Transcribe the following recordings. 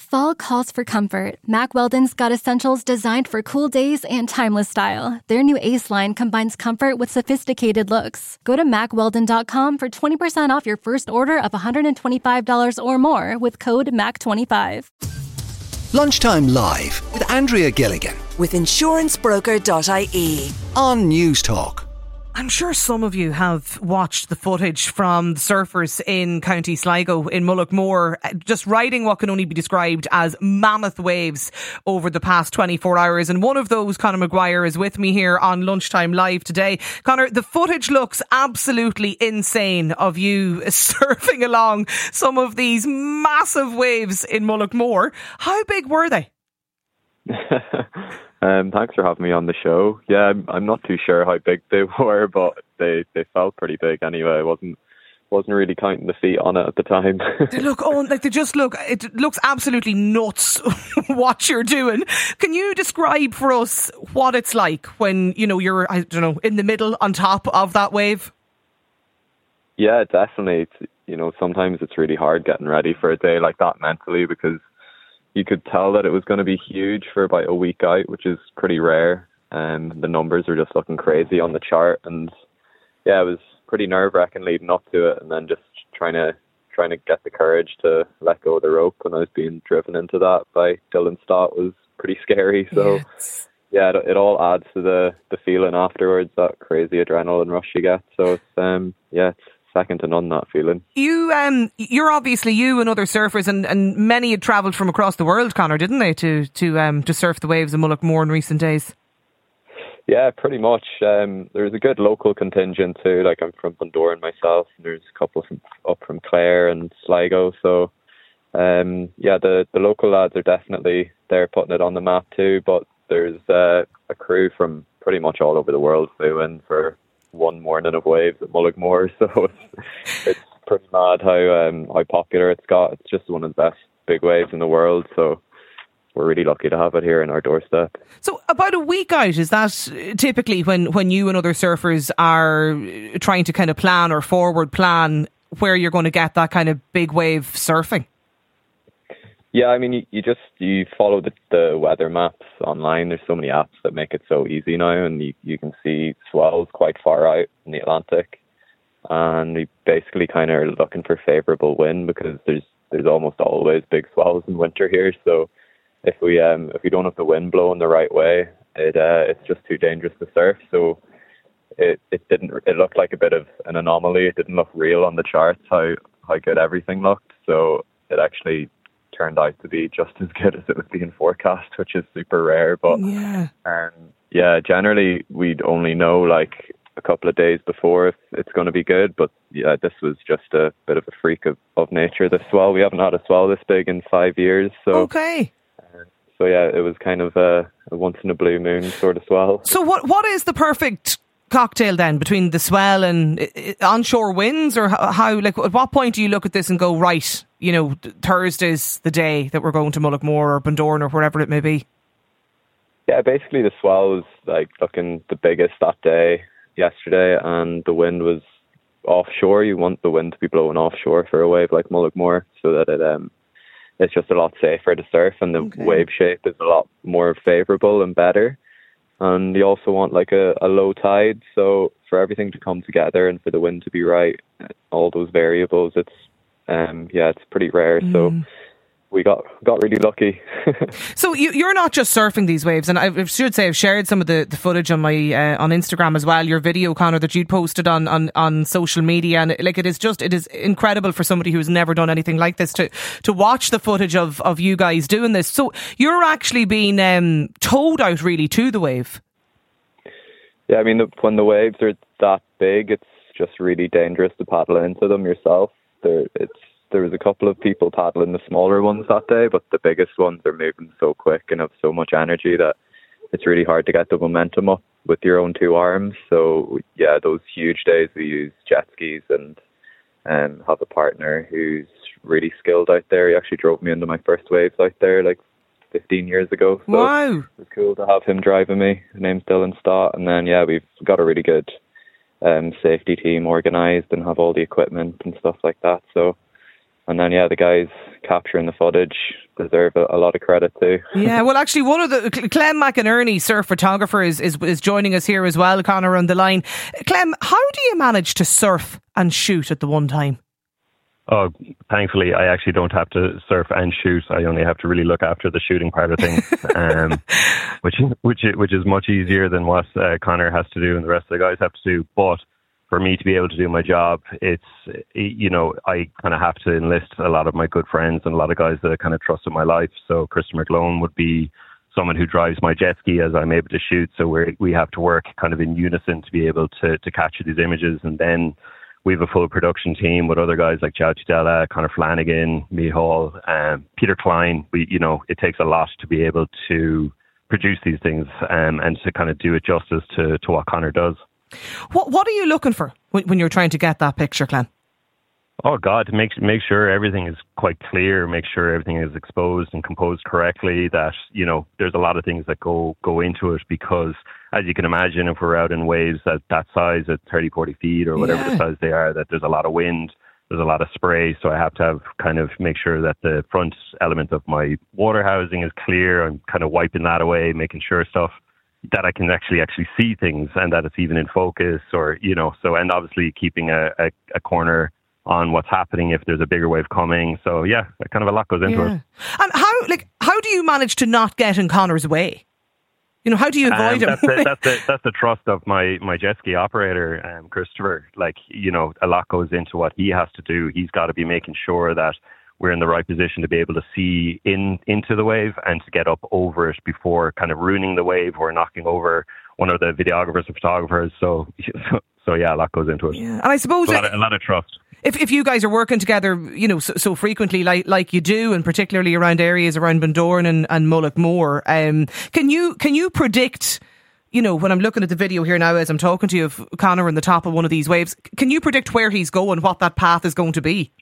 Fall calls for comfort. Mack Weldon's got essentials designed for cool days and timeless style. Their new Ace line combines comfort with sophisticated looks. Go to MackWeldon.com for 20% off your first order of $125 or more with code MAC25. Lunchtime Live with Andrea Gilligan with insurancebroker.ie on News Talk. I'm sure some of you have watched the footage from the surfers in County Sligo in Mullaghmore, just riding what can only be described as mammoth waves over the past 24 hours. And one of those, Conor Maguire, is with me here on Lunchtime Live today. Conor, the footage looks absolutely insane of you surfing along some of these massive waves in Mullaghmore. How big were they? Thanks for having me on the show. Yeah, I'm not too sure how big they were, but they felt pretty big anyway. I wasn't really counting the feet on it at the time. It looks absolutely nuts what you're doing. Can you describe for us what it's like when, you're, in the middle on top of that wave? Yeah, definitely. Sometimes it's really hard getting ready for a day like that mentally, because you could tell that it was going to be huge for about a week out, which is pretty rare. The numbers were just looking crazy on the chart, and yeah, it was pretty nerve-wracking leading up to it, and then just trying to get the courage to let go of the rope when I was being driven into that by Dylan Stott was pretty scary. So yeah, it all adds to the feeling afterwards, that crazy adrenaline rush you get. So it's second to none, that feeling. You're obviously, you and other surfers, and many had travelled from across the world, Conor, didn't they, to surf the waves in Mullaghmore in recent days? Yeah, pretty much. There's a good local contingent too. Like, I'm from Bundoran myself, and there's a couple up from Clare and Sligo. So the local lads are definitely there putting it on the map too. But there's a crew from pretty much all over the world flew in for one morning of waves at Mullaghmore, so it's pretty mad how popular it's got. It's just one of the best big waves in the world, so we're really lucky to have it here in our doorstep. So about a week out, is that typically when you and other surfers are trying to kind of plan or forward plan where you're going to get that kind of big wave surfing? Yeah, I mean, you follow the weather maps online. There's so many apps that make it so easy now, and you can see swells quite far out in the Atlantic. And we basically kind of are looking for favourable wind, because there's almost always big swells in winter here. So if we don't have the wind blowing the right way, it's just too dangerous to surf. So it looked like a bit of an anomaly. It didn't look real on the charts how good everything looked. So it actually turned out to be just as good as it was being forecast, which is super rare. But generally we'd only know like a couple of days before if it's going to be good. But yeah, this was just a bit of a freak of nature, the swell. We haven't had a swell this big in 5 years. So okay. So yeah, it was kind of a once in a blue moon sort of swell. So what is the perfect cocktail then between the swell and onshore winds, or how, like, at what point do you look at this and go, right, Thursday's the day that we're going to Mullaghmore or Bundoran or wherever it may be? Yeah, basically the swell was like looking the biggest that day yesterday, and the wind was offshore. You want the wind to be blowing offshore for a wave like Mullaghmore, so that it's just a lot safer to surf, and the wave shape is a lot more favourable and better. And you also want like a low tide, so for everything to come together and for the wind to be right, all those variables, it's pretty rare. So we got really lucky. So you're not just surfing these waves, and I should say I've shared some of the footage on my on Instagram as well. Your video, Conor, that you'd posted on social media, and it is incredible for somebody who's never done anything like this to watch the footage of you guys doing this. So you're actually being towed out really to the wave. Yeah, I mean, when the waves are that big, it's just really dangerous to paddle into them yourself. There was a couple of people paddling the smaller ones that day, but the biggest ones are moving so quick and have so much energy that it's really hard to get the momentum up with your own two arms. So yeah, those huge days we use jet skis and have a partner who's really skilled out there. He actually drove me into my first waves out there like 15 years ago. So wow. It was cool to have him driving me. His name's Dylan Stott. And then yeah, we've got a really good safety team organised and have all the equipment and stuff like that. So And then, the guys capturing the footage deserve a lot of credit too. Yeah, well, actually, one of the Clem McInerney, surf photographer, is joining us here as well, Conor, on the line. Clem, how do you manage to surf and shoot at the one time? Oh, thankfully, I actually don't have to surf and shoot. I only have to really look after the shooting part of things, which is much easier than what Conor has to do and the rest of the guys have to do. But for me to be able to do my job, it's, I kind of have to enlist a lot of my good friends and a lot of guys that I kind of trust in my life. So Christopher McGlone would be someone who drives my jet ski as I'm able to shoot. So we have to work kind of in unison to be able to capture these images. And then we have a full production team with other guys like Joe Tudela, Conor Flanagan, Mead Hall, Peter Klein. It takes a lot to be able to produce these things and to kind of do it justice to what Conor does. What are you looking for when you're trying to get that picture, Clem? Oh God, to make sure everything is quite clear, make sure everything is exposed and composed correctly, that, there's a lot of things that go into it, because as you can imagine, if we're out in waves at that size, at 30, 40 feet or whatever the size they are, that there's a lot of wind, there's a lot of spray. So I have to make sure that the front element of my water housing is clear. I'm kind of wiping that away, making sure stuff that I can actually see things and that it's even in focus, or, and obviously keeping a corner on what's happening if there's a bigger wave coming. So kind of a lot goes into it. And how do you manage to not get in Conor's way? How do you avoid him? That's the trust of my jet ski operator, Christopher. A lot goes into what he has to do. He's got to be making sure that we're in the right position to be able to see into the wave and to get up over it before kind of ruining the wave or knocking over one of the videographers or photographers. So a lot goes into it. Yeah. And I suppose a lot of trust. If you guys are working together, so frequently like you do, and particularly around areas around Bundoran and Mullaghmore, can you predict, when I'm looking at the video here now as I'm talking to you of Conor on the top of one of these waves, can you predict where he's going, what that path is going to be?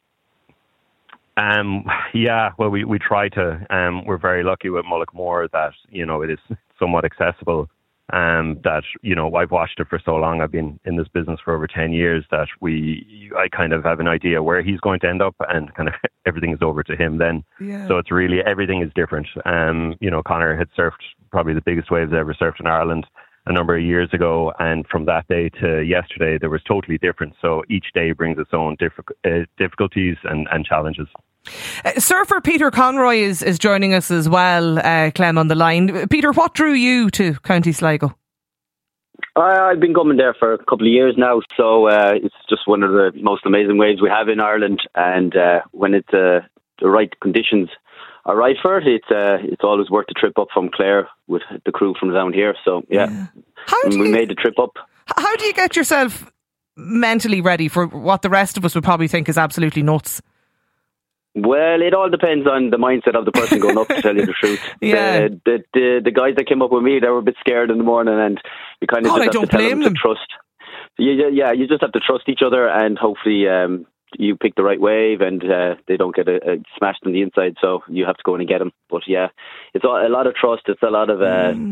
Well, we try to. We're very lucky with Mullaghmore that, it is somewhat accessible. That, I've watched it for so long. I've been in this business for over 10 years that I kind of have an idea where he's going to end up, and kind of everything is over to him then. Yeah. So it's really, everything is different. Conor had surfed probably the biggest waves I ever surfed in Ireland a number of years ago, and from that day to yesterday there was totally different. So each day brings its own difficulties and challenges. Surfer Peter Conroy is joining us as well, Clem, on the line. Peter, what drew you to County Sligo? I've been coming there for a couple of years now, so it's just one of the most amazing waves we have in Ireland, and when it's the right conditions are right for it, it's always worth the trip up from Clare with the crew from down here. So we made the trip up. How do you get yourself mentally ready for what the rest of us would probably think is absolutely nuts? Well, it all depends on the mindset of the person going up, to tell you the truth. Yeah. The guys that came up with me, they were a bit scared in the morning, and you kind of just have to tell them to trust. You just have to trust each other, and hopefully you pick the right wave and they don't get smashed on the inside, so you have to go in and get them. But it's a lot of trust. It's a lot of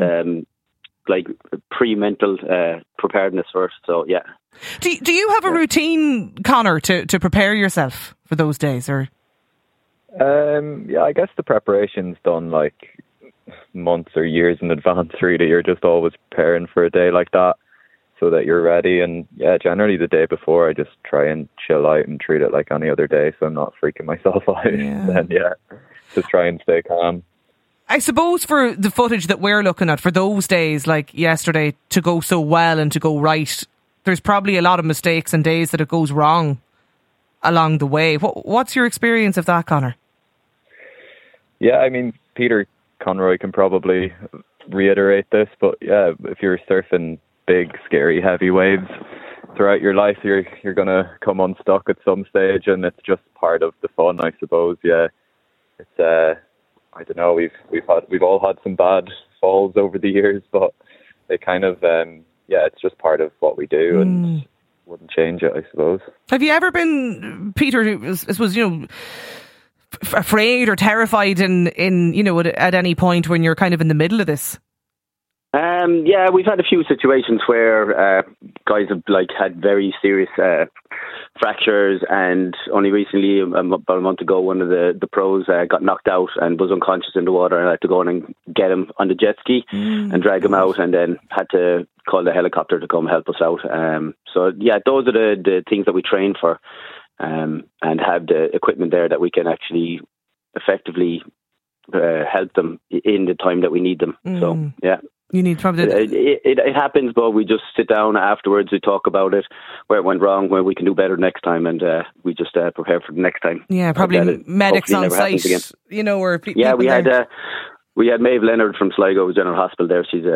pre-mental preparedness for it. So Do you have a routine, Conor, to prepare yourself for those days, or? I guess the preparation's done like months or years in advance, really. You're just always preparing for a day like that so that you're ready. And generally the day before I just try and chill out and treat it like any other day, so I'm not freaking myself out. And just try and stay calm. I suppose for the footage that we're looking at, for those days like yesterday to go so well and to go right, there's probably a lot of mistakes and days that it goes wrong along the way. What's your experience of that, Conor? Yeah, I mean, Peter Conroy can probably reiterate this, but if you're surfing big, scary, heavy waves throughout your life, you're going to come unstuck at some stage, and it's just part of the fun, I suppose. Yeah, it's I don't know. We've all had some bad falls over the years, but they kind of it's just part of what we do, and wouldn't change it, I suppose. Have you ever been, Peter, afraid or terrified in at any point when you're kind of in the middle of this? We've had a few situations where guys have had very serious fractures, and only recently, about a month ago, one of the pros got knocked out and was unconscious in the water, and I had to go in and get him on the jet ski and drag him out, and then had to call the helicopter to come help us out. So yeah, those are the things that we train for, and have the equipment there that we can actually effectively help them in the time that we need them. So yeah. You need probably it happens, but we just sit down afterwards. We talk about it, where it went wrong, where we can do better next time, and we just prepare for the next time. Yeah, probably medics on site, you know, or we had Maeve Leonard from Sligo General Hospital there. She's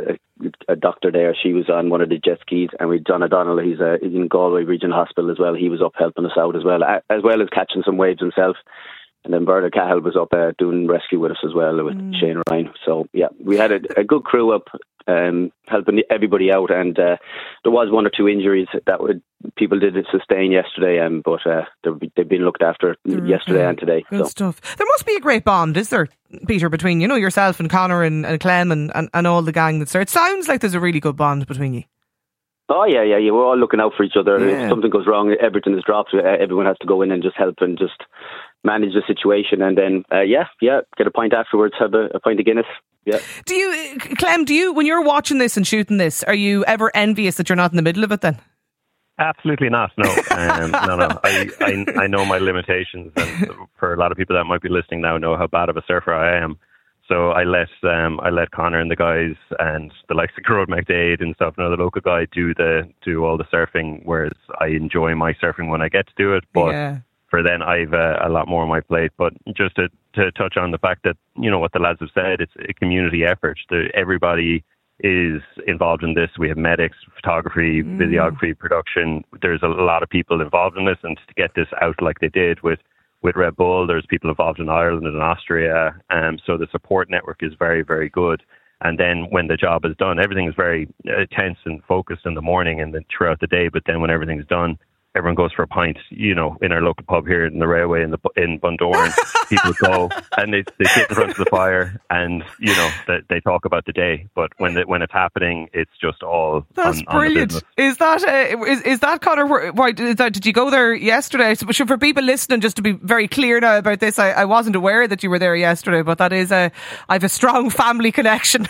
a doctor there. She was on one of the jet skis, and with John O'Donnell, he's in Galway Regional Hospital as well. He was up helping us out as well as catching some waves himself. And then Bernard Cahill was up doing rescue with us as well, with Shane Ryan. So, yeah, we had a good crew up helping everybody out. And there was one or two injuries that people did sustain yesterday, but they've been looked after yesterday and today. Good stuff. There must be a great bond, is there, Peter, between, you know, yourself and Conor and Clem and all the gang that's there? It sounds like there's a really good bond between you. Oh, yeah. We're all looking out for each other. Yeah. If something goes wrong, everything is dropped. Everyone has to go in and just help and just manage the situation. And then, get a pint afterwards, have a pint of Guinness. Yeah. Clem, when you're watching this and shooting this, are you ever envious that you're not in the middle of it then? Absolutely not. No, no. I know my limitations, and for a lot of people that might be listening now know how bad of a surfer I am. So I let Conor and the guys and the likes of Gerard McDade and stuff, another local guy, do all the surfing, whereas I enjoy my surfing when I get to do it. But for then, I've a lot more on my plate. But just to touch on the fact that, you know, what the lads have said, it's a community effort. Everybody is involved in this. We have medics, photography, videography, production. There's a lot of people involved in this, and to get this out like they did with Red Bull, there's people involved in Ireland and in Austria, so the support network is very, very good. And then when the job is done, everything is very tense and focused in the morning and then throughout the day. But then when everything's done, everyone goes for a pint, you know, in our local pub here in the Railway in Bundoran. People go and they sit in front of the fire, and, you know, they talk about the day. But when it's happening, it's just all that's brilliant. On is that Conor? Why did you go there yesterday? So for people listening, just to be very clear now about this, I wasn't aware that you were there yesterday, but that is I have a strong family connection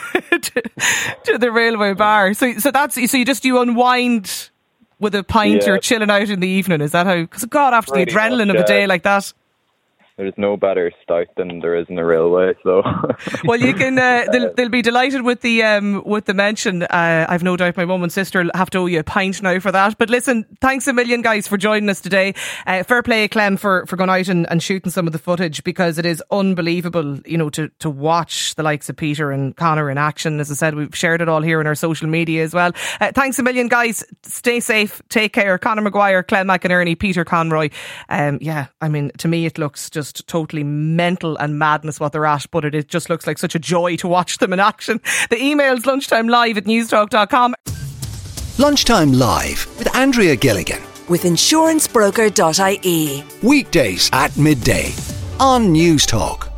to the Railway Bar. So you unwind with a pint, or chilling out in the evening. Is that how? Because God, after the adrenaline of a day like that. There's no better start than there is in the Railway. So, well, you can. They'll be delighted with the mention. I've no doubt my mum and sister will have to owe you a pint now for that. But listen, thanks a million, guys, for joining us today. Fair play, Clem, for going out and shooting some of the footage, because it is unbelievable, you know, to watch the likes of Peter and Conor in action. As I said, we've shared it all here on our social media as well. Thanks a million, guys. Stay safe. Take care. Conor Maguire, Clem McInerney, Peter Conroy. I mean, to me, it looks just totally mental and madness what they're at, but it just looks like such a joy to watch them in action. The email's lunchtimelive@newstalk.com. Lunchtime Live with Andrea Gilligan with insurancebroker.ie. Weekdays at midday on Newstalk.